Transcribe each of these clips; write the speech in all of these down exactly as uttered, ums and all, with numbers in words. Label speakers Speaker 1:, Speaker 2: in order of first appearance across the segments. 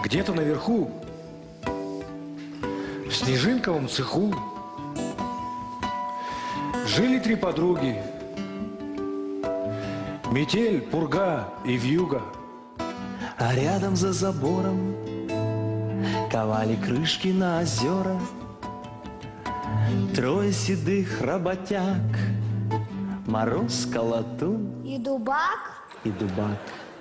Speaker 1: Где-то наверху, в снежинковом цеху, жили три подруги. Метель, пурга и вьюга.
Speaker 2: А рядом за забором ковали крышки на озера. Трое седых работяг: Мороз, Колотун
Speaker 3: И Дубак.
Speaker 2: и Дубак.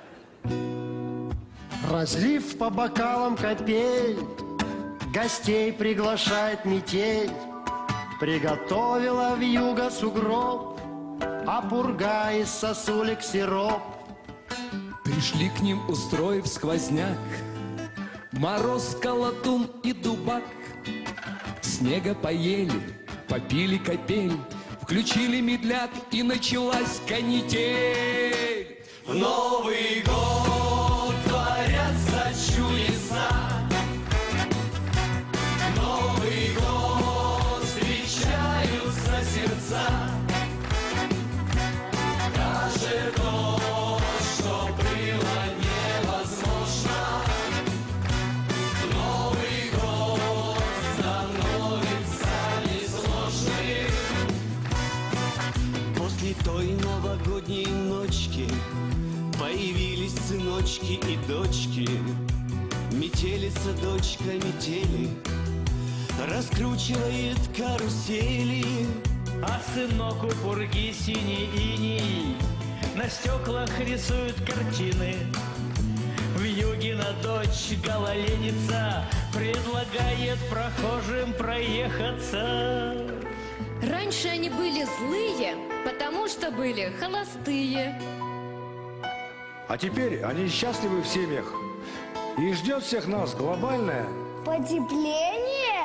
Speaker 4: Разлив по бокалам капель, гостей приглашает метель. Приготовила вьюга сугроб, а пурга из сосулек сироп.
Speaker 5: Пришли к ним, устроив сквозняк, Мороз, Колотун и Дубак. Снега поели, попили капель, включили медляк, и началась канитель. В Новый год творятся чудеса, Новый год встречаются сердца. Даже то, что было невозможно, в Новый год становится несложным.
Speaker 2: После той новогодней ночки появились сыночки и дочки. Метелица, дочка метели, раскручивает карусели.
Speaker 6: А сынок у пурги синий иней на стеклах рисует картины. Вьюгина дочь гололедица предлагает прохожим проехаться.
Speaker 7: Раньше они были злые, потому что были холостые.
Speaker 1: А теперь они счастливы в семьях. И ждет всех нас глобальное
Speaker 3: Потепление?